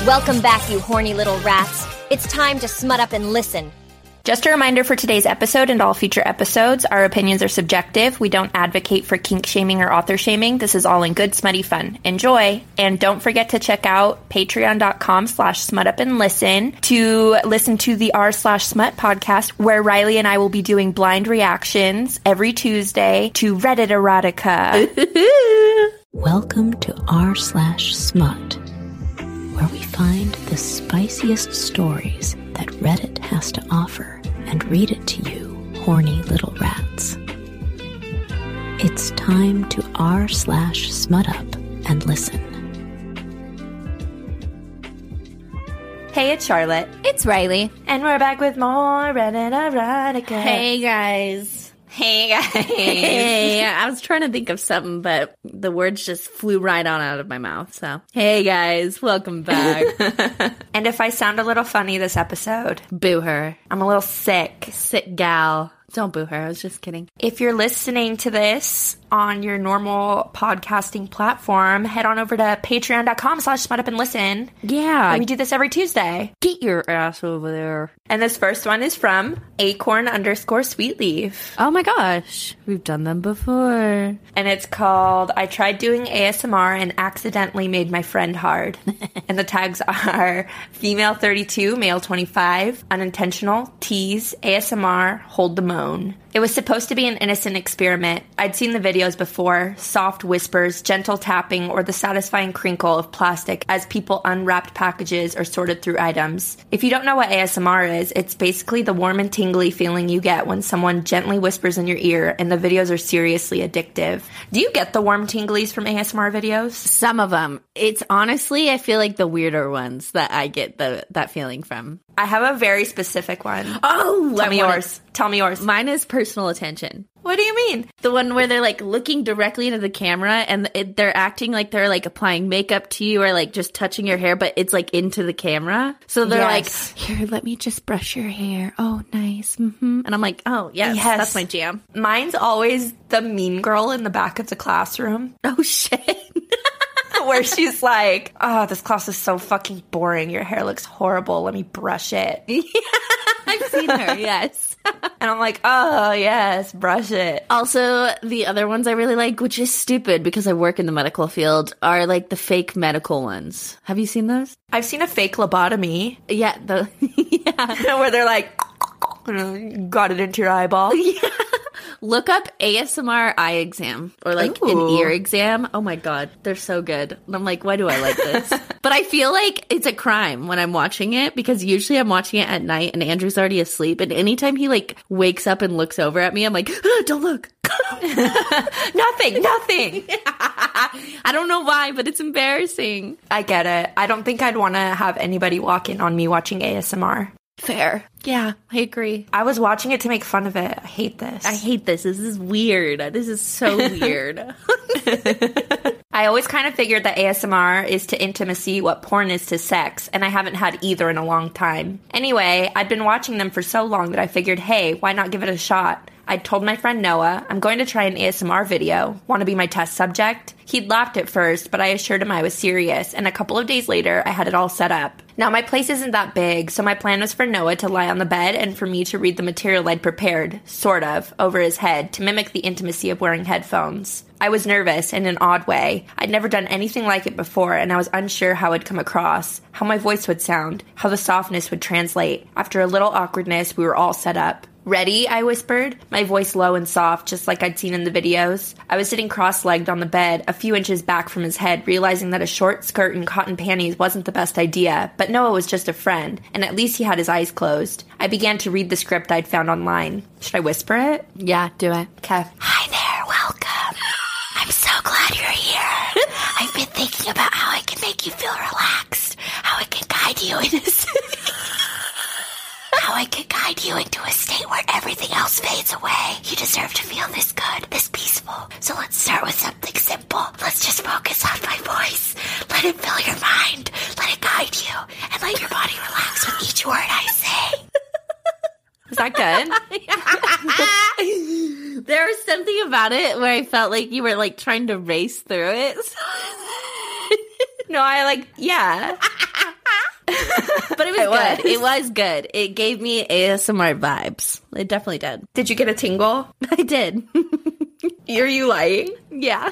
Welcome back, you horny little rats. It's time to smut up and listen. Just a reminder for today's episode and all future episodes, our opinions are subjective. We don't advocate for kink shaming or author shaming. This is all in good, smutty fun. Enjoy. And don't forget to check out patreon.com/smutupandlisten to listen to the r/smut podcast, where Riley and I will be doing blind reactions every Tuesday to Reddit erotica. Welcome to r/smut, where we find the spiciest stories that Reddit has to offer and read it to you, horny little rats. It's time to r/smut up and listen. Hey, it's Charlotte. It's Riley. And we're back with more Reddit erotica. Hey, guys. Hey, guys. Hey, I was trying to think of something, but the words just flew right on out of my mouth. So, hey, guys, welcome back. And if I sound a little funny this episode, Boo her. I'm a little sick. Sick gal. Don't boo her. I was just kidding. If you're listening to this on your normal podcasting platform, head on over to patreon.com/smutupandlisten. Yeah. We do this every Tuesday. Get your ass over there. And this first one is from acorn_sweetleaf. Oh my gosh. We've done them before. And it's called, I tried doing ASMR and accidentally made my friend hard. And the tags are female 32, male 25, unintentional, tease, ASMR, hold the moan. It was supposed to be an innocent experiment. I'd seen the videos before, soft whispers, gentle tapping, or the satisfying crinkle of plastic as people unwrapped packages or sorted through items. If you don't know what ASMR is, it's basically the warm and tingly feeling you get when someone gently whispers in your ear, and the videos are seriously addictive. Do you get the warm tinglies from ASMR videos? Some of them. It's honestly, I feel like the weirder ones that I get that feeling from. I have a very specific one. Oh, Tell me yours. Tell me yours. Mine is personal attention. What do you mean? The one where they're like looking directly into the camera and they're acting like they're like applying makeup to you or like just touching your hair, but it's like into the camera. So they're like, here, let me just brush your hair. Oh, nice. Mm-hmm. And I'm like, oh, yes, that's my jam. Mine's always the mean girl in the back of the classroom. Oh, shit. Where she's like, oh, this class is so fucking boring. Your hair looks horrible. Let me brush it. Yeah, I've seen her, yes. And I'm like, oh, yes, brush it. Also, the other ones I really like, which is stupid because I work in the medical field, are like the fake medical ones. Have you seen those? I've seen a fake lobotomy. Yeah, yeah. Where they're like, got it into your eyeball. Yeah. Look up ASMR eye exam or like an ear exam. Oh my God, they're so good. And I'm like, why do I like this? But I feel like it's a crime when I'm watching it because usually I'm watching it at night and Andrew's already asleep. And anytime he like wakes up and looks over at me, I'm like, don't look. Nothing. I don't know why, but it's embarrassing. I get it. I don't think I'd want to have anybody walk in on me watching ASMR. Fair. Yeah, I agree. I was watching it to make fun of it. I hate this. I hate this. This is weird. This is so weird. I always kind of figured that ASMR is to intimacy what porn is to sex, and I haven't had either in a long time. Anyway, I'd been watching them for so long that I figured, hey, why not give it a shot? I told my friend Noah, I'm going to try an ASMR video. Want to be my test subject? He'd laughed at first, but I assured him I was serious, and a couple of days later, I had it all set up. Now, my place isn't that big, so my plan was for Noah to lie on the bed and for me to read the material I'd prepared, sort of, over his head to mimic the intimacy of wearing headphones. I was nervous in an odd way. I'd never done anything like it before, and I was unsure how it'd come across, how my voice would sound, how the softness would translate. After a little awkwardness, we were all set up. Ready? I whispered, my voice low and soft, just like I'd seen in the videos. I was sitting cross-legged on the bed, a few inches back from his head, realizing that a short skirt and cotton panties wasn't the best idea, but Noah was just a friend, and at least he had his eyes closed. I began to read the script I'd found online. Should I whisper it? Yeah, do it. Okay. Hi there, welcome. I'm so glad you're here. I've been thinking about how I can make you feel relaxed, how I can guide you how I can guide you into a state where everything else fades away. You deserve to feel this good, this peaceful. So let's start with something simple. Let's just focus on my voice. Let it fill your mind. Let it guide you. And let your body relax with each word I say. Is that good? There was something about it where I felt like you were like trying to race through it. No, yeah. But it was good. It was good. It gave me ASMR vibes. It definitely did. Did you get a tingle? I did. Are you lying? Yeah.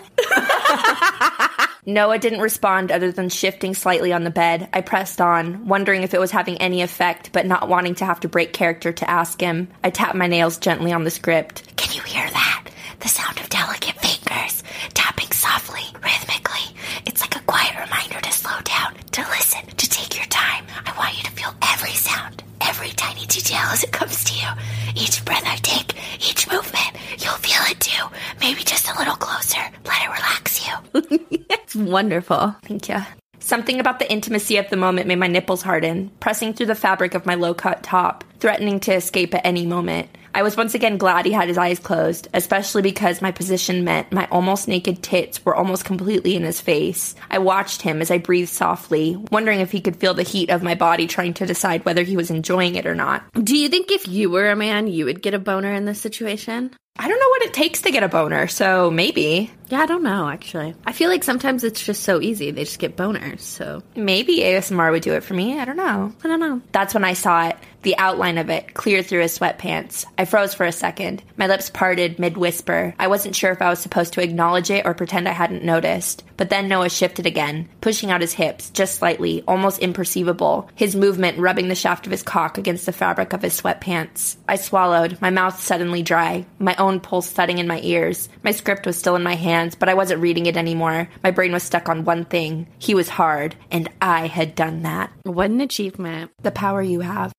Noah didn't respond other than shifting slightly on the bed. I pressed on, wondering if it was having any effect, but not wanting to have to break character to ask him. I tapped my nails gently on the script. Can you hear that? The sound of delicate fingers, tapping softly, rhythmically. It's like a quiet reminder to slow down, to listen, to take your time. I want you to feel every sound, every tiny detail as it comes to you. Each breath I take, each movement, you'll feel it too. Maybe just a little closer. Let it relax you. It's wonderful. Thank you. Something about the intimacy of the moment made my nipples harden, pressing through the fabric of my low-cut top, threatening to escape at any moment. I was once again glad he had his eyes closed, especially because my position meant my almost naked tits were almost completely in his face. I watched him as I breathed softly, wondering if he could feel the heat of my body, trying to decide whether he was enjoying it or not. Do you think if you were a man, you would get a boner in this situation? I don't know what it takes to get a boner, so maybe. Yeah, I don't know, actually. I feel like sometimes it's just so easy. They just get boners, so. Maybe ASMR would do it for me. I don't know. That's when I saw it. The outline of it, clear through his sweatpants. I froze for a second. My lips parted mid-whisper. I wasn't sure if I was supposed to acknowledge it or pretend I hadn't noticed. But then Noah shifted again, pushing out his hips, just slightly, almost imperceivable, his movement rubbing the shaft of his cock against the fabric of his sweatpants. I swallowed, my mouth suddenly dry, my own pulse thudding in my ears. My script was still in my hands, but I wasn't reading it anymore. My brain was stuck on one thing. He was hard, and I had done that. What an achievement. The power you have.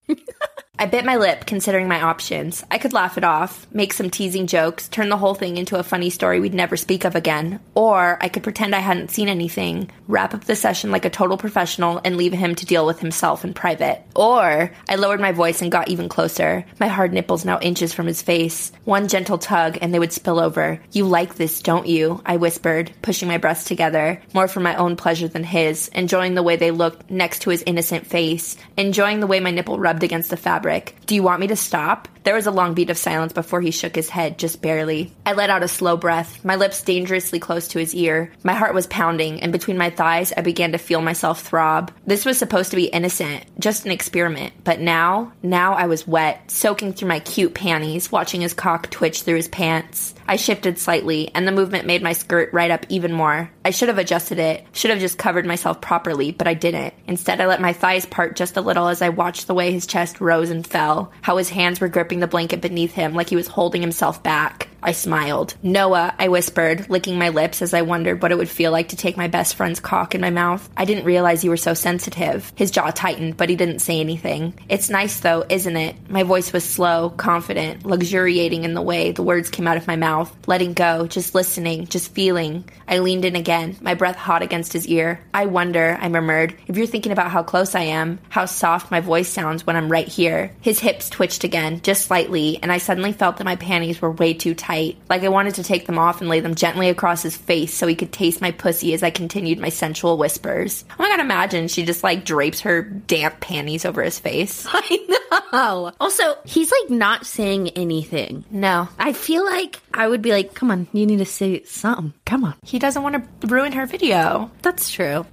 I bit my lip, considering my options. I could laugh it off, make some teasing jokes, turn the whole thing into a funny story we'd never speak of again. Or I could pretend I hadn't seen anything, wrap up the session like a total professional, and leave him to deal with himself in private. Or I lowered my voice and got even closer, my hard nipples now inches from his face. One gentle tug, and they would spill over. You like this, don't you? I whispered, pushing my breasts together, more for my own pleasure than his, enjoying the way they looked next to his innocent face, enjoying the way my nipple rubbed against the fabric. Do you want me to stop? There was a long beat of silence before he shook his head, just barely. I let out a slow breath, my lips dangerously close to his ear. My heart was pounding, and between my thighs, I began to feel myself throb. This was supposed to be innocent, just an experiment. But now I was wet, soaking through my cute panties, watching his cock twitch through his pants. I shifted slightly, and the movement made my skirt right up even more. I should have adjusted it, should have just covered myself properly, but I didn't. Instead, I let my thighs part just a little as I watched the way his chest rose and fell, how his hands were gripping the blanket beneath him like he was holding himself back. I smiled. Noah, I whispered, licking my lips as I wondered what it would feel like to take my best friend's cock in my mouth. I didn't realize you were so sensitive. His jaw tightened, but he didn't say anything. It's nice though, isn't it? My voice was slow, confident, luxuriating in the way the words came out of my mouth, letting go, just listening, just feeling. I leaned in again, my breath hot against his ear. I wonder, I murmured, if you're thinking about how close I am, how soft my voice sounds when I'm right here. His hips twitched again, just slightly, and I suddenly felt that my panties were way too tight. Like I wanted to take them off and lay them gently across his face so he could taste my pussy as I continued my sensual whispers. Oh my god, imagine she just like drapes her damp panties over his face. I know. Also, he's like not saying anything. No. I feel like I would be like, come on, you need to say something. Come on. He doesn't want to ruin her video. That's true.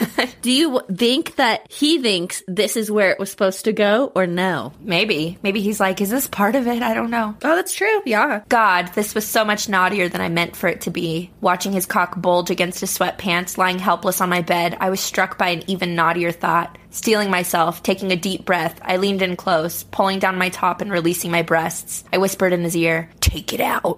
Do you think that he thinks this is where it was supposed to go or no? Maybe. Maybe he's like, is this part of it? I don't know. Oh, that's true. Yeah. God, this was so much naughtier than I meant for it to be. Watching his cock bulge against his sweatpants, lying helpless on my bed, I was struck by an even naughtier thought. Stealing myself, taking a deep breath, I leaned in close, pulling down my top and releasing my breasts. I whispered in his ear, "Take it out."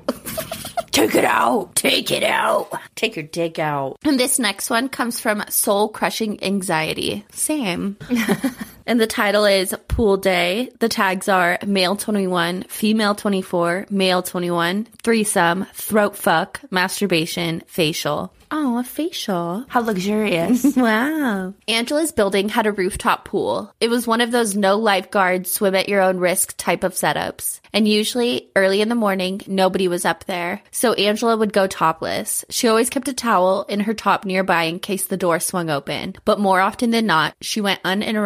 Take it out. Take it out. Take your dick out. And this next one comes from Soul Crushing Anxiety. Same. And the title is Pool Day. The tags are male 21, female 24, male 21, threesome, throat fuck, masturbation, facial. Oh, a facial. How luxurious. Wow. Angela's building had a rooftop pool. It was one of those no lifeguard, swim at your own risk type of setups. And usually, early in the morning, nobody was up there. So Angela would go topless. She always kept a towel in her top nearby in case the door swung open. But more often than not, she went uninterrupted for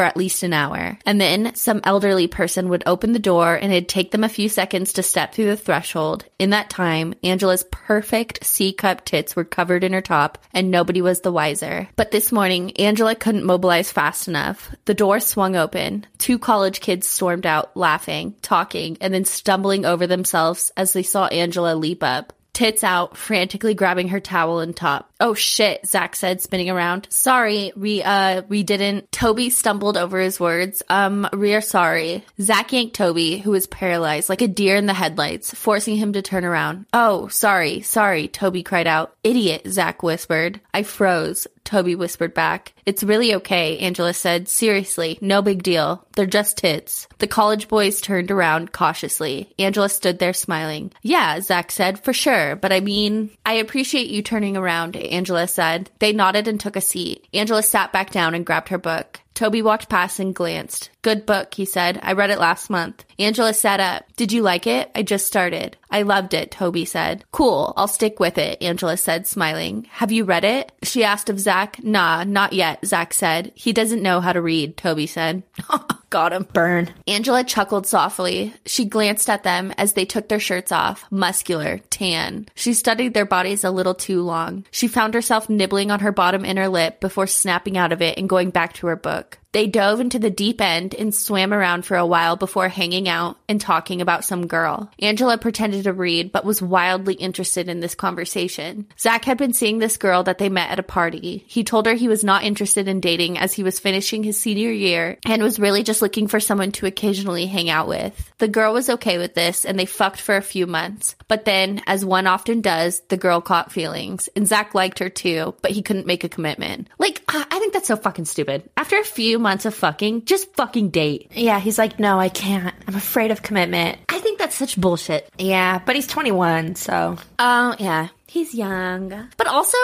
for at least an hour. And then some elderly person would open the door and it'd take them a few seconds to step through the threshold. In that time, Angela's perfect C-cup tits were covered in her top and nobody was the wiser. But this morning, Angela couldn't mobilize fast enough. The door swung open. 2 college kids stormed out, laughing, talking, and then stumbling over themselves as they saw Angela leap up. Tits out, frantically grabbing her towel and top. Oh shit, Zach said, spinning around. Sorry, we didn't. Toby stumbled over his words. We are sorry. Zach yanked Toby, who was paralyzed, like a deer in the headlights, forcing him to turn around. Oh, sorry, Toby cried out. Idiot, Zach whispered. I froze. Toby whispered back. It's really okay, Angela said. Seriously, no big deal. They're just tits. The college boys turned around cautiously. Angela stood there smiling. Yeah, Zach said, for sure. But I mean, I appreciate you turning around, Angela said. They nodded and took a seat. Angela sat back down and grabbed her book. Toby walked past and glanced. Good book, he said. I read it last month. Angela sat up. Did you like it? I just started. I loved it, Toby said. Cool, I'll stick with it, Angela said, smiling. Have you read it? She asked of Zach. Nah, not yet, Zach said. He doesn't know how to read, Toby said. Got him. Burn. Angela chuckled softly. She glanced at them as they took their shirts off, muscular, tan. She studied their bodies a little too long. She found herself nibbling on her bottom inner lip before snapping out of it and going back to her book. They dove into the deep end and swam around for a while before hanging out and talking about some girl. Angela pretended to read, but was wildly interested in this conversation. Zach had been seeing this girl that they met at a party. He told her he was not interested in dating as he was finishing his senior year and was really just looking for someone to occasionally hang out with. The girl was okay with this, and they fucked for a few months. But then, as one often does, the girl caught feelings. And Zach liked her too, but he couldn't make a commitment. I think that's so fucking stupid. After a few months of fucking, just fucking date. Yeah, he's like, no, I can't. I'm afraid of commitment. I think that's such bullshit. Yeah, but he's 21, so. Oh, yeah. He's young. But also,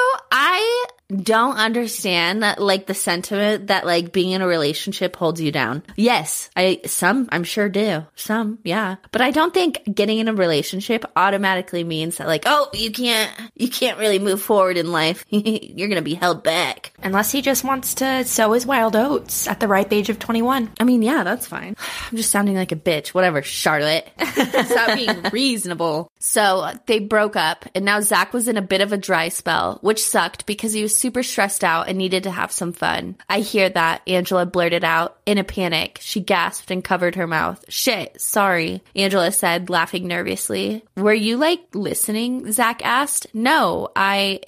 I don't understand that, the sentiment that, being in a relationship holds you down. Yes, I'm sure do. Some, yeah. But I don't think getting in a relationship automatically means that, oh, you can't really move forward in life. You're gonna be held back. Unless he just wants to sow his wild oats at the ripe age of 21. I mean, yeah, that's fine. I'm just sounding like a bitch. Whatever, Charlotte. Stop being reasonable. So, they broke up, and now Zach was in a bit of a dry spell, which sucked because he was super stressed out and needed to have some fun. I hear that, Angela blurted out. In a panic, she gasped and covered her mouth. Shit, sorry, Angela said, laughing nervously. Were you, listening? Zach asked. No, I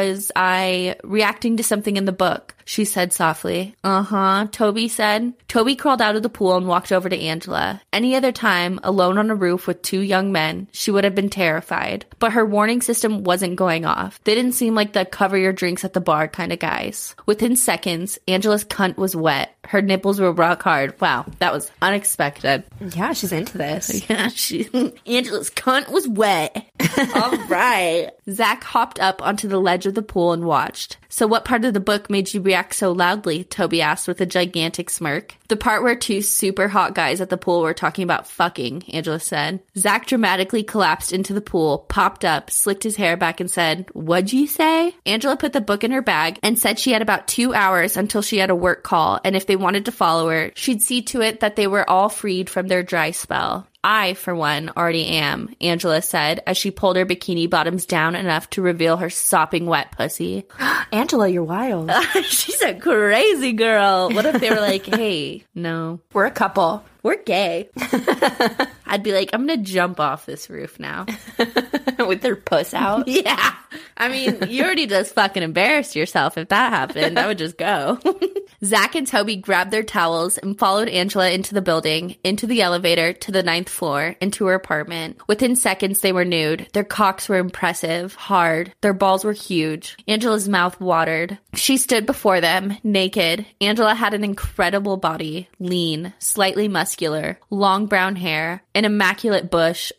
reacting to something in the book, she said softly. Toby said. Toby crawled out of the pool and walked over to Angela. Any other time, alone on a roof with 2 young men, she would have been terrified. But her warning system wasn't going off. They didn't seem like the cover your drinks at the bar kind of guys. Within seconds, Angela's cunt was wet. Her nipples were rock hard. Wow, that was unexpected. Yeah, she's into this. Yeah, Angela's cunt was wet. All right. Zach hopped up onto the ledge of the pool and watched. So what part of the book made you react so loudly? Toby asked with a gigantic smirk. The part where 2 super hot guys at the pool were talking about fucking, Angela said. Zach dramatically collapsed into the pool, popped up, slicked his hair back and said, What'd you say? Angela put the book in her bag and said she had about 2 hours until she had a work call, and if they wanted to follow her, she'd see to it that they were all freed from their dry spell. I, for one, already am, Angela said as she pulled her bikini bottoms down enough to reveal her sopping wet pussy. Angela, you're wild. She's a crazy girl. What if they were like, hey, no. We're a couple. We're gay. I'd be like, I'm going to jump off this roof now. With their puss out? Yeah. I mean, you already just fucking embarrassed yourself if that happened. I would just go. Zach and Toby grabbed their towels and followed Angela into the building, into the elevator, to the 9th floor, into her apartment. Within seconds, they were nude. Their cocks were impressive, hard. Their balls were huge. Angela's mouth watered. She stood before them, naked. Angela had an incredible body, lean, slightly muscular, long brown hair, an immaculate bush.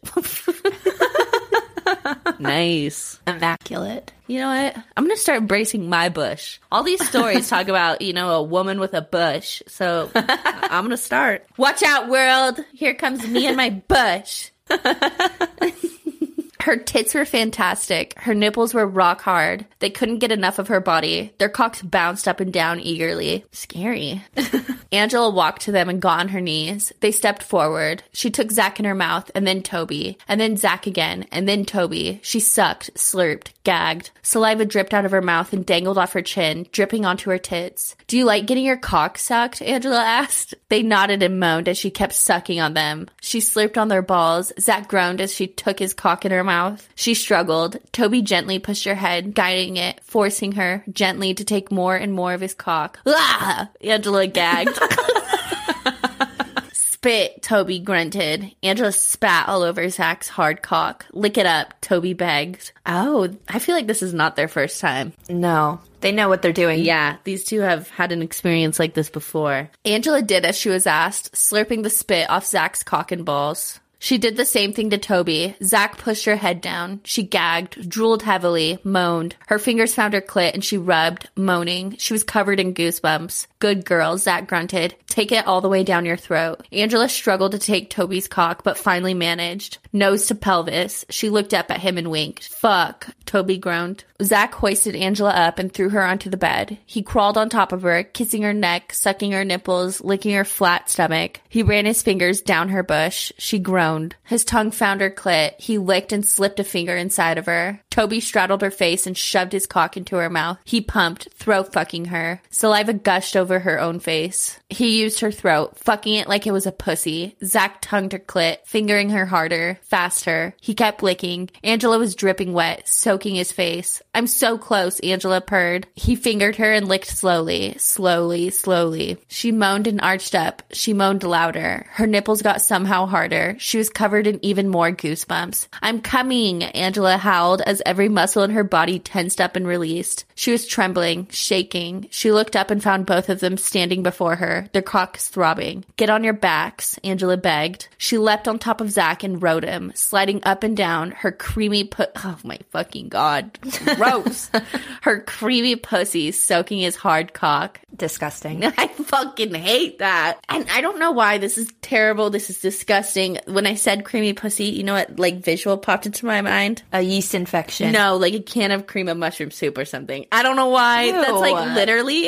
Nice. Immaculate. You know what? I'm going to start embracing my bush. All these stories talk about, a woman with a bush. So I'm going to start. Watch out, world. Here comes me and my bush. Her tits were fantastic. Her nipples were rock hard. They couldn't get enough of her body. Their cocks bounced up and down eagerly. Scary. Angela walked to them and got on her knees. They stepped forward. She took Zach in her mouth, and then Toby, and then Zach again, and then Toby. She sucked, slurped, gagged. Saliva dripped out of her mouth and dangled off her chin, dripping onto her tits. Do you like getting your cock sucked? Angela asked. They nodded and moaned as she kept sucking on them. She slurped on their balls. Zach groaned as she took his cock in her mouth. She struggled. Toby gently pushed her head, guiding it, forcing her gently to take more and more of his cock. Ah! Angela gagged. Spit, Toby grunted. Angela spat all over Zach's hard cock. Lick it up, Toby begged. Oh, I feel like this is not their first time. No. They know what they're doing. Yeah, these two have had an experience like this before. Angela did as she was asked, slurping the spit off Zach's cock and balls. She did the same thing to Toby. Zach pushed her head down. She gagged, drooled heavily, moaned. Her fingers found her clit and she rubbed, moaning. She was covered in goosebumps. Good girl, Zach grunted. Take it all the way down your throat. Angela struggled to take Toby's cock, but finally managed. Nose to pelvis. She looked up at him and winked. Fuck, Toby groaned. Zach hoisted Angela up and threw her onto the bed. He crawled on top of her, kissing her neck, sucking her nipples, licking her flat stomach. He ran his fingers down her bush. She groaned. His tongue found her clit. He licked and slipped a finger inside of her. Toby straddled her face and shoved his cock into her mouth. He pumped, throat fucking her. Saliva gushed over her own face. He used her throat, fucking it like it was a pussy. Zach tongued her clit, fingering her harder, faster. He kept licking. Angela was dripping wet, soaking his face. I'm so close, Angela purred. He fingered her and licked slowly, slowly, slowly. She moaned and arched up. She moaned louder. Her nipples got somehow harder. She was covered in even more goosebumps. I'm coming, Angela howled as every muscle in her body tensed up and released. She was trembling, shaking. She looked up and found both of them standing before her, their cocks throbbing. Get on your backs, Angela begged. She leapt on top of Zach and rode him, sliding up and down, her creamy oh my fucking god. Gross. Her creamy pussy soaking his hard cock. Disgusting. I fucking hate that. And I don't know why. This is terrible. This is disgusting. When I said creamy pussy, you know what, like, visual popped into my mind? A yeast infection. No, like a can of cream of mushroom soup or something. I don't know why. Ew. That's like literally...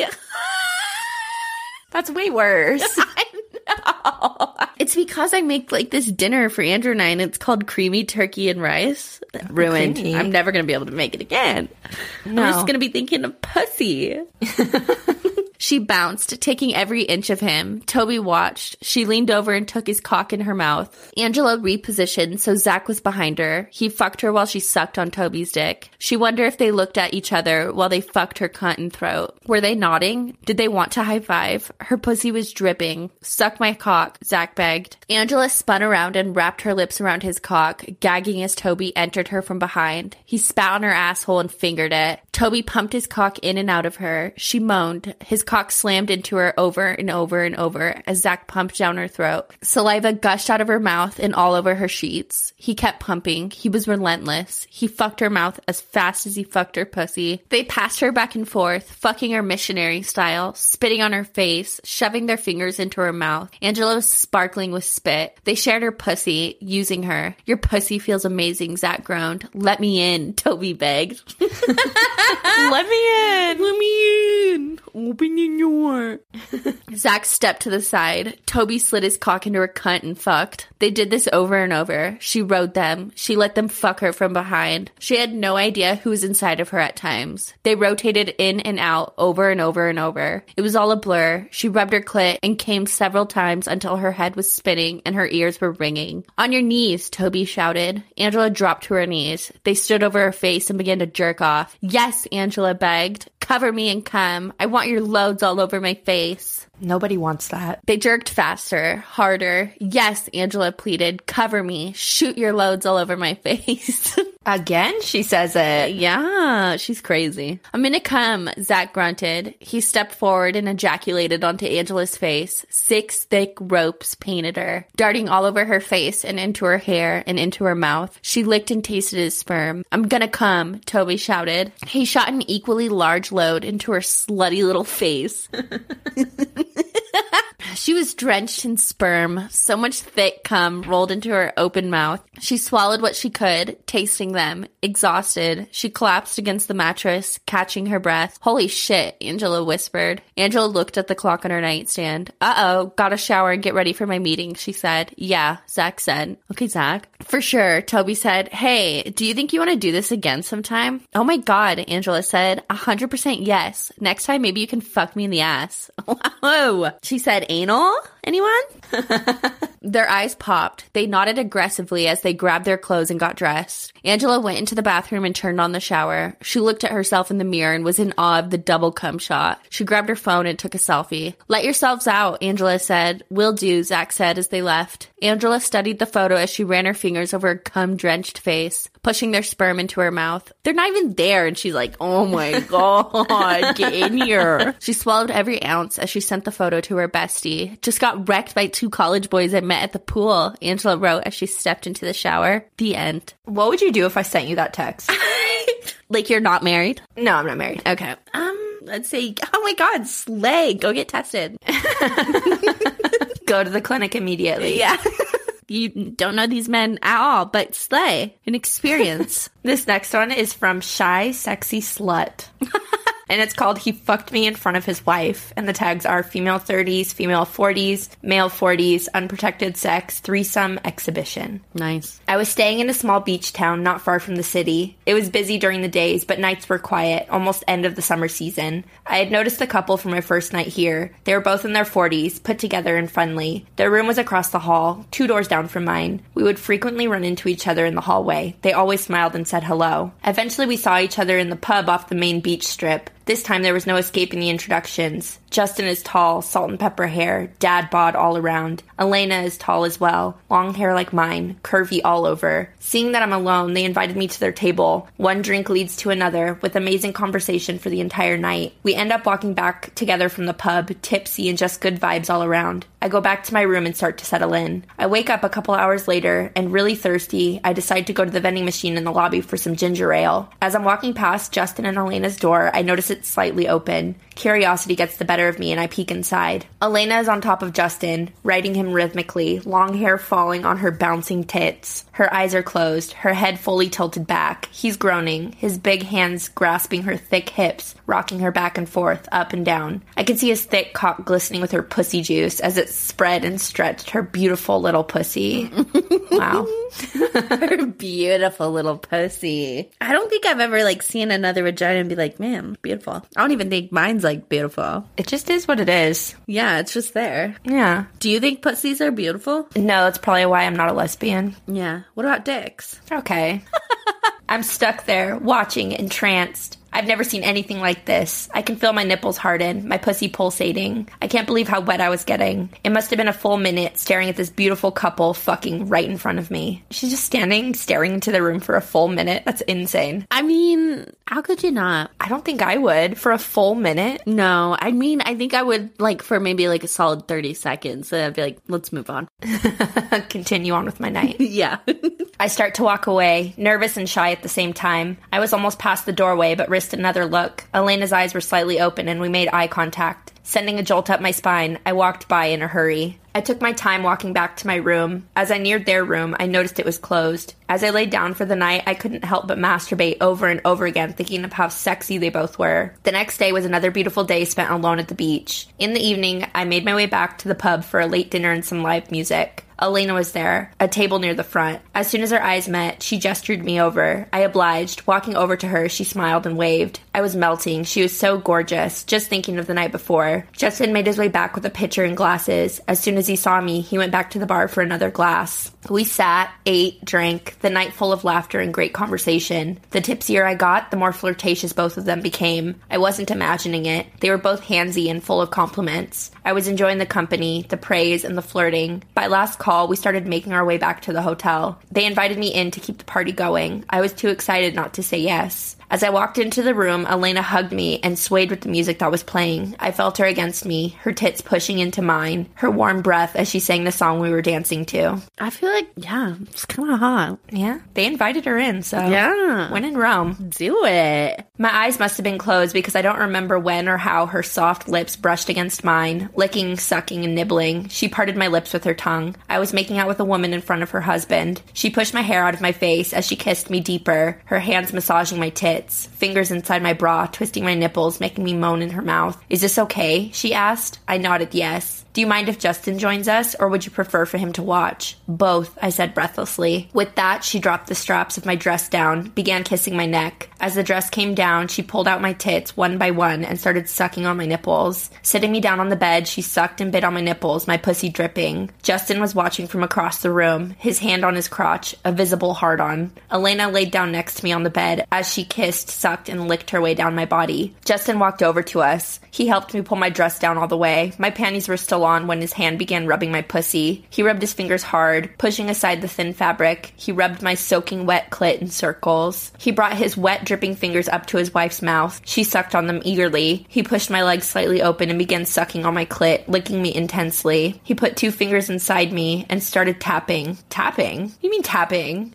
That's way worse. I know. It's because I make like this dinner for Andrew and I, and it's called creamy turkey and rice. Ruined. Creamy. I'm never going to be able to make it again. No. I'm just going to be thinking of pussy. She bounced, taking every inch of him. Toby watched. She leaned over and took his cock in her mouth. Angela repositioned so Zach was behind her. He fucked her while she sucked on Toby's dick. She wondered if they looked at each other while they fucked her cunt and throat. Were they nodding? Did they want to high five? Her pussy was dripping. Suck my cock, Zach begged. Angela spun around and wrapped her lips around his cock, gagging as Toby entered her from behind. He spat on her asshole and fingered it. Toby pumped his cock in and out of her. She moaned. His cock slammed into her over and over and over as Zach pumped down her throat. Saliva gushed out of her mouth and all over her sheets. He kept pumping. He was relentless. He fucked her mouth as fast as he fucked her pussy. They passed her back and forth, fucking her missionary style, spitting on her face, shoving their fingers into her mouth. Angela was sparkling with spit. They shared her pussy, using her. Your pussy feels amazing, Zach groaned. Let me in, Toby begged. Let me in. Let me in. Open your door. Zach stepped to the side. Toby slid his cock into her cunt and fucked. They did this over and over. She rode them. She let them fuck her from behind. She had no idea who was inside of her at times. They rotated in and out over and over and over. It was all a blur. She rubbed her clit and came several times until her head was spinning and her ears were ringing. On your knees, Toby shouted. Angela dropped to her knees. They stood over her face and began to jerk off. Yes, Angela begged. Cover me and come. I want your loads all over my face. Nobody wants that. They jerked faster, harder. Yes, Angela pleaded. Cover me. Shoot your loads all over my face. Again? She says it. Yeah, she's crazy. I'm gonna come, Zach grunted. He stepped forward and ejaculated onto Angela's face. 6 thick ropes painted her, darting all over her face and into her hair and into her mouth. She licked and tasted his sperm. I'm gonna come, Toby shouted. He shot an equally large load into her slutty little face. She was drenched in sperm. So much thick cum rolled into her open mouth. She swallowed what she could, tasting them. Exhausted, she collapsed against the mattress, catching her breath. Holy shit, Angela whispered. Angela looked at the clock on her nightstand. Uh-oh, gotta shower and get ready for my meeting, she said. Yeah, Zach said. Okay, Zach. For sure, Toby said. Hey, do you think you want to do this again sometime? Oh my god, Angela said. 100% yes. Next time, maybe you can fuck me in the ass. Whoa. She said, anal? Anyone? Their eyes popped. They nodded aggressively as they grabbed their clothes and got dressed. Angela went into the bathroom and turned on the shower. She looked at herself in the mirror and was in awe of the double cum shot. She grabbed her phone and took a selfie. Let yourselves out, Angela said. Will do, Zach said as they left. Angela studied the photo as she ran her fingers over her cum-drenched face, pushing their sperm into her mouth. They're not even there, and she's like, oh my god, get in here. She swallowed every ounce as she sent the photo to her bestie. Just got wrecked by 2 college boys I met at the pool, Angela wrote as she stepped into the shower. The end. What would you do if I sent you that text? Like, you're not married? No, I'm not married. Okay. Let's say, oh my god, slay. Go get tested. Go to the clinic immediately. Yeah. You don't know these men at all, but slay. An experience. This next one is from Shy Sexy Slut. And it's called He Fucked Me in Front of His Wife. And the tags are female 30s, female 40s, male 40s, unprotected sex, threesome, exhibition. Nice. I was staying in a small beach town not far from the city. It was busy during the days, but nights were quiet, almost end of the summer season. I had noticed the couple from my first night here. They were both in their 40s, put together and friendly. Their room was across the hall, 2 doors down from mine. We would frequently run into each other in the hallway. They always smiled and said hello. Eventually we saw each other in the pub off the main beach strip. This time there was no escaping the introductions. Justin is tall, salt and pepper hair, dad bod all around. Elena is tall as well, long hair like mine, curvy all over. Seeing that I'm alone, they invited me to their table. One drink leads to another, with amazing conversation for the entire night. We end up walking back together from the pub, tipsy and just good vibes all around. I go back to my room and start to settle in. I wake up a couple hours later, and really thirsty, I decide to go to the vending machine in the lobby for some ginger ale. As I'm walking past Justin and Elena's door, I notice it's slightly open. Curiosity gets the better of me and I peek inside. Elena is on top of Justin, riding him rhythmically, long hair falling on her bouncing tits. Her eyes are closed, her head fully tilted back. He's groaning, his big hands grasping her thick hips, rocking her back and forth, up and down. I can see his thick cock glistening with her pussy juice as it spread and stretched her beautiful little pussy. Wow. Her beautiful little pussy. I don't think I've ever, seen another vagina and be like, man, beautiful. I don't even think mine's, beautiful. It just is what it is. Yeah, it's just there. Yeah. Do you think pussies are beautiful? No, that's probably why I'm not a lesbian. Yeah. What about dicks? Okay. I'm stuck there, watching, entranced. I've never seen anything like this. I can feel my nipples harden, my pussy pulsating. I can't believe how wet I was getting. It must have been a full minute staring at this beautiful couple fucking right in front of me. She's just standing, staring into the room for a full minute. That's insane. I mean, how could you not? I don't think I would for a full minute. No, I mean, I think I would, for maybe a solid 30 seconds. Then I'd be like, let's move on. Continue on with my night. Yeah. I start to walk away, nervous and shy at the same time. I was almost past the doorway, but risked another look. Elena's eyes were slightly open and we made eye contact. Sending a jolt up my spine, I walked by in a hurry. I took my time walking back to my room. As I neared their room, I noticed it was closed. As I laid down for the night, I couldn't help but masturbate over and over again, thinking of how sexy they both were. The next day was another beautiful day spent alone at the beach. In the evening, I made my way back to the pub for a late dinner and some live music. Elena was there, a table near the front. As soon as our eyes met, she gestured me over. I obliged. Walking over to her, she smiled and waved. I was melting. She was so gorgeous, just thinking of the night before. Justin made his way back with a pitcher and glasses. As soon as he saw me, he went back to the bar for another glass. We sat, ate, drank, the night full of laughter and great conversation. The tipsier I got, the more flirtatious both of them became. I wasn't imagining it. They were both handsy and full of compliments. I was enjoying the company, the praise, and the flirting. By last call, we started making our way back to the hotel. They invited me in to keep the party going. I was too excited not to say yes. As I walked into the room, Elena hugged me and swayed with the music that was playing. I felt her against me, her tits pushing into mine, her warm breath as she sang the song we were dancing to. I feel like, yeah, it's kind of hot. Yeah, they invited her in, so yeah. When in Rome. Do it. My eyes must have been closed because I don't remember when or how her soft lips brushed against mine, licking, sucking, and nibbling. She parted my lips with her tongue. I was making out with a woman in front of her husband. She pushed my hair out of my face as she kissed me deeper, her hands massaging my tits, fingers inside my bra, twisting my nipples, making me moan in her mouth. "Is this okay?" she asked. I nodded yes. "Do you mind if Justin joins us, or would you prefer for him to watch?" "Both," I said breathlessly. With that, she dropped the straps of my dress down, began kissing my neck. As the dress came down, she pulled out my tits one by one and started sucking on my nipples. Sitting me down on the bed, she sucked and bit on my nipples, my pussy dripping. Justin was watching from across the room, his hand on his crotch, a visible hard-on. Elena laid down next to me on the bed as she kissed, sucked, and licked her way down my body. Justin walked over to us. He helped me pull my dress down all the way. My panties were still on when his hand began rubbing my pussy. He rubbed his fingers hard, pushing aside the thin fabric. He rubbed my soaking wet clit in circles. He brought his wet, dripping fingers up to his wife's mouth. She sucked on them eagerly. He pushed my legs slightly open and began sucking on my clit, licking me intensely. He put 2 fingers inside me and started tapping. Tapping? You mean tapping?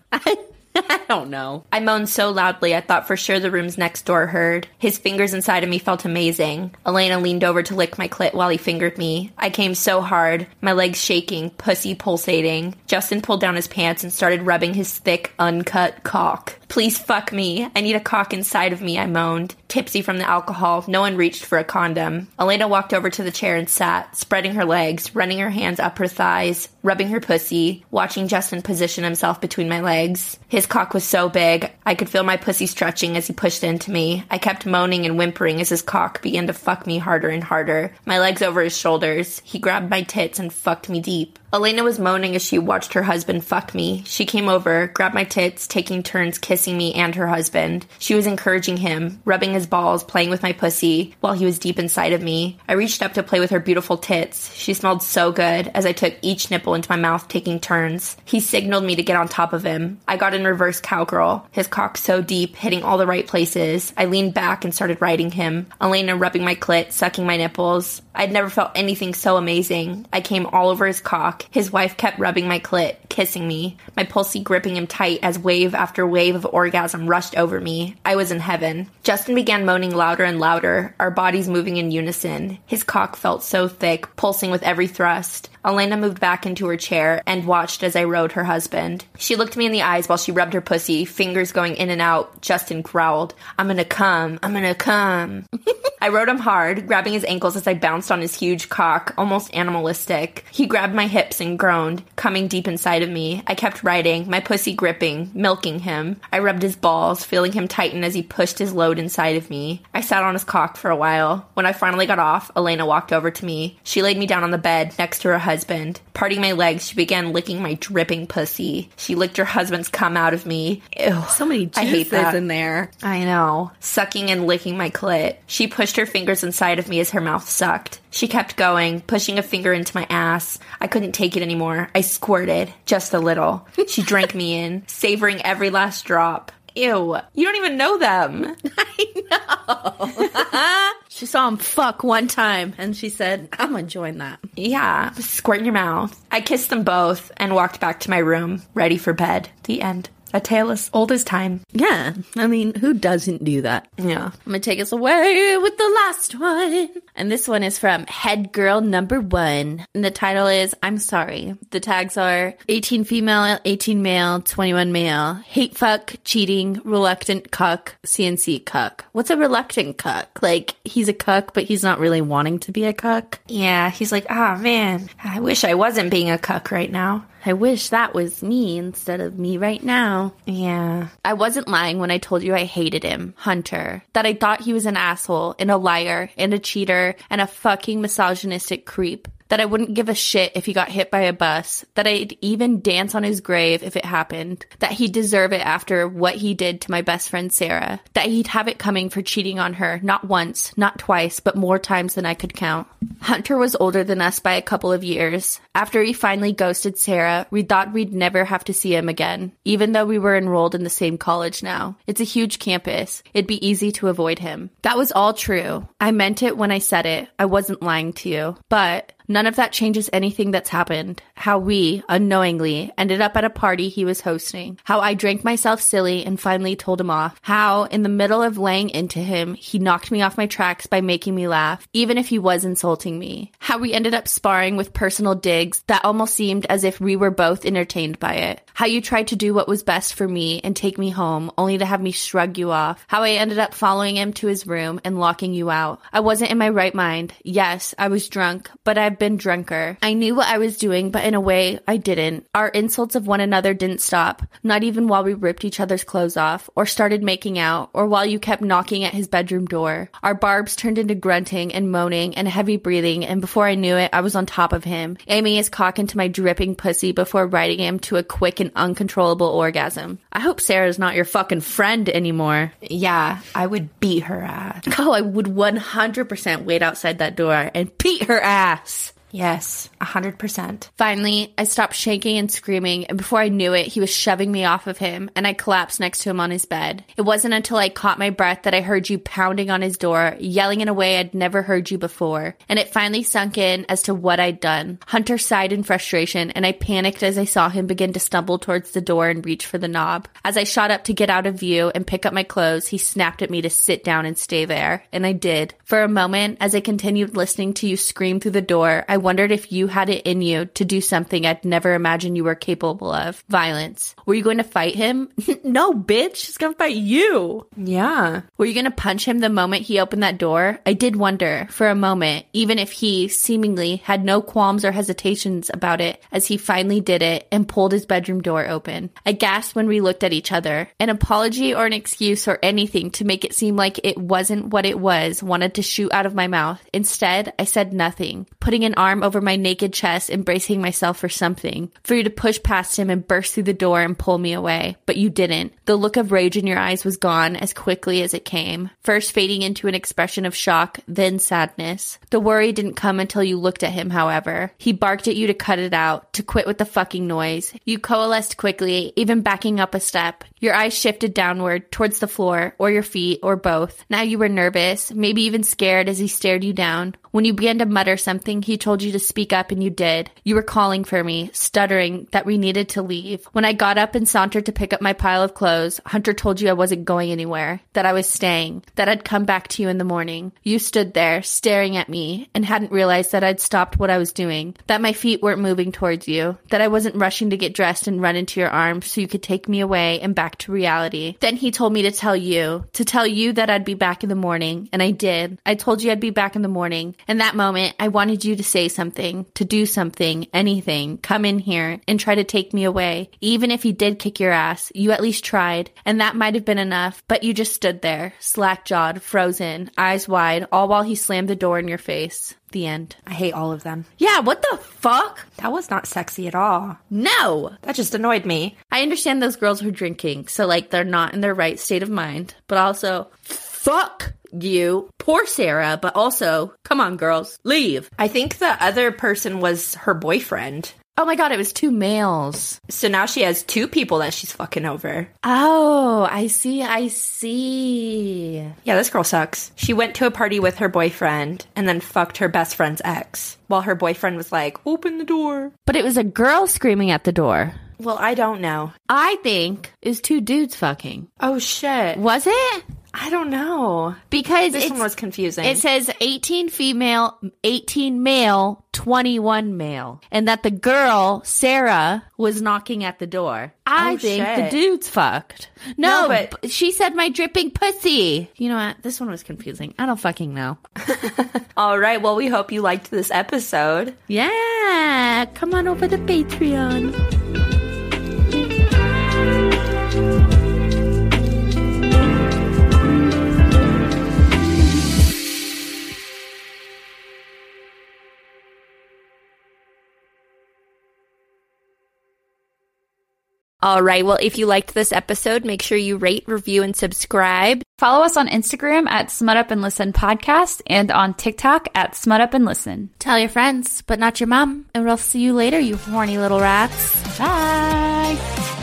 I don't know. I moaned so loudly I thought for sure the rooms next door heard. His fingers inside of me felt amazing. Elena leaned over to lick my clit while he fingered me. I came so hard, my legs shaking, pussy pulsating. Justin pulled down his pants and started rubbing his thick, uncut cock. "Please fuck me. I need a cock inside of me," I moaned. Tipsy from the alcohol, no one reached for a condom. Elena walked over to the chair and sat, spreading her legs, running her hands up her thighs, rubbing her pussy, watching Justin position himself between my legs. His cock was so big, I could feel my pussy stretching as he pushed into me. I kept moaning and whimpering as his cock began to fuck me harder and harder. My legs over his shoulders. He grabbed my tits and fucked me deep. Elena was moaning as she watched her husband fuck me. She came over, grabbed my tits, taking turns kissing me and her husband. She was encouraging him, rubbing his balls, playing with my pussy, while he was deep inside of me. I reached up to play with her beautiful tits. She smelled so good as I took each nipple into my mouth, taking turns. He signaled me to get on top of him. I got in reverse cowgirl, his cock so deep, hitting all the right places. I leaned back and started riding him. Elena rubbing my clit, sucking my nipples. I'd never felt anything so amazing. I came all over his cock. His wife kept rubbing my clit, kissing me, my pussy gripping him tight as wave after wave of orgasm rushed over me. I was in heaven. Justin began moaning louder and louder, our bodies moving in unison. His cock felt so thick, pulsing with every thrust. Elena moved back into her chair and watched as I rode her husband. She looked me in the eyes while she rubbed her pussy, fingers going in and out. Justin growled, "I'm gonna come. I'm gonna come." I rode him hard, grabbing his ankles as I bounced on his huge cock, almost animalistic. He grabbed my hips and groaned, coming deep inside of me. I kept riding, my pussy gripping, milking him. I rubbed his balls, feeling him tighten as he pushed his load inside of me. I sat on his cock for a while. When I finally got off, Elena walked over to me. She laid me down on the bed next to her husband. Parting my legs, she began licking my dripping pussy. She licked her husband's cum out of me. Ew. So many juices in there. I know. Sucking and licking my clit. She pushed her fingers inside of me as her mouth sucked. She kept going, pushing a finger into my ass. I couldn't take it anymore. I squirted. Just a little. She drank me in, savoring every last drop. Ew. You don't even know them. I know. She saw him fuck one time, and she said, "I'm gonna join that." Yeah. Squirt in your mouth. I kissed them both and walked back to my room, ready for bed. The end. A tale as old as time. Yeah. I mean, who doesn't do that? Yeah. I'm going to take us away with the last one. And this one is from Head Girl Number 1. And the title is, I'm sorry. The tags are 18 female, 18 male, 21 male, hate fuck, cheating, reluctant cuck, CNC cuck. What's a reluctant cuck? Like, he's a cuck, but he's not really wanting to be a cuck? Yeah, he's like, oh man, I wish I wasn't being a cuck right now. I wish that was me instead of me right now. Yeah. I wasn't lying when I told you I hated him, Hunter. That I thought he was an asshole and a liar and a cheater and a fucking misogynistic creep. that I wouldn't give a shit if he got hit by a bus, that I'd even dance on his grave if it happened, that he'd deserve it after what he did to my best friend Sarah, that he'd have it coming for cheating on her, not once, not twice, but more times than I could count. Hunter was older than us by a couple of years. After he finally ghosted Sarah, we thought we'd never have to see him again, even though we were enrolled in the same college now. It's a huge campus. It'd be easy to avoid him. That was all true. I meant it when I said it. I wasn't lying to you. But none of that changes anything that's happened. How we, unknowingly, ended up at a party he was hosting. How I drank myself silly and finally told him off. How, in the middle of laying into him, he knocked me off my tracks by making me laugh, even if he was insulting me. How we ended up sparring with personal digs that almost seemed as if we were both entertained by it. How you tried to do what was best for me and take me home, only to have me shrug you off. How I ended up following him to his room and locking you out. I wasn't in my right mind. Yes, I was drunk, but I've been drunker. I knew what I was doing, but in a way, I didn't. Our insults of one another didn't stop, not even while we ripped each other's clothes off, or started making out, or while you kept knocking at his bedroom door. Our barbs turned into grunting and moaning and heavy breathing, and before I knew it, I was on top of him, aiming his cock into my dripping pussy before riding him to a quick and uncontrollable orgasm. I hope Sarah's not your fucking friend anymore. Yeah, I would beat her ass. Oh, I would 100% wait outside that door and beat her ass. Yes, 100%. Finally, I stopped shaking and screaming, and before I knew it, he was shoving me off of him, and I collapsed next to him on his bed. It wasn't until I caught my breath that I heard you pounding on his door, yelling in a way I'd never heard you before, and it finally sunk in as to what I'd done. Hunter sighed in frustration, and I panicked as I saw him begin to stumble towards the door and reach for the knob. As I shot up to get out of view and pick up my clothes, he snapped at me to sit down and stay there, and I did. For a moment, as I continued listening to you scream through the door, I wondered if you had it in you to do something I'd never imagined you were capable of. Violence. Were you going to fight him? No, bitch. He's going to fight you. Yeah. Were you going to punch him the moment he opened that door? I did wonder, for a moment, even if he, seemingly, had no qualms or hesitations about it, as he finally did it and pulled his bedroom door open. I gasped when we looked at each other. An apology or an excuse or anything to make it seem like it wasn't what it was wanted to shoot out of my mouth. Instead, I said nothing, putting an arm over my naked chest and bracing myself for something, for you to push past him and burst through the door and pull me away. But you didn't. The look of rage in your eyes was gone as quickly as it came, first fading into an expression of shock, then sadness. The worry didn't come until you looked at him, however. He barked at you to cut it out, to quit with the fucking noise. You coalesced quickly, even backing up a step. Your eyes shifted downward, towards the floor, or your feet, or both. Now you were nervous, maybe even scared as he stared you down. When you began to mutter something, he told you to speak up, and you did. You were calling for me, stuttering that we needed to leave. When I got up and sauntered to pick up my pile of clothes, Hunter told you I wasn't going anywhere, that I was staying, that I'd come back to you in the morning. You stood there, staring at me, and hadn't realized that I'd stopped what I was doing, that my feet weren't moving towards you, that I wasn't rushing to get dressed and run into your arms so you could take me away and back to reality. Then he told me to tell you that I'd be back in the morning, and I did. I told you I'd be back in the morning. In that moment, I wanted you to say something, to do something, anything, come in here and try to take me away. Even if he did kick your ass, you at least tried, and that might have been enough, but you just stood there, slack-jawed, frozen, eyes wide, all while he slammed the door in your face. The end. I hate all of them. Yeah, what the fuck? That was not sexy at all. No! That just annoyed me. I understand those girls were drinking, so like they're not in their right state of mind, but also, fuck you. Poor Sarah, but also, come on girls, leave. I think the other person was her boyfriend. Oh my god, it was 2 males. So now she has 2 people that she's fucking over. Oh, I see. Yeah, this girl sucks. She went to a party with her boyfriend and then fucked her best friend's ex, while her boyfriend was like, open the door. But it was a girl screaming at the door. Well, I don't know. I think it was 2 dudes fucking. Oh, shit. Was it? I don't know. Because this one was confusing. It says 18 female, 18 male, 21 male. And that the girl, Sarah, was knocking at the door. I think the dudes fucked. No, but she said my dripping pussy. You know what? This one was confusing. I don't fucking know. All right. Well, we hope you liked this episode. Yeah. Come on over to Patreon. All right. Well, if you liked this episode, make sure you rate, review, and subscribe. Follow us on Instagram at Smut Up and Listen Podcast and on TikTok at Smut Up and Listen. Tell your friends, but not your mom. And we'll see you later, you horny little rats. Bye.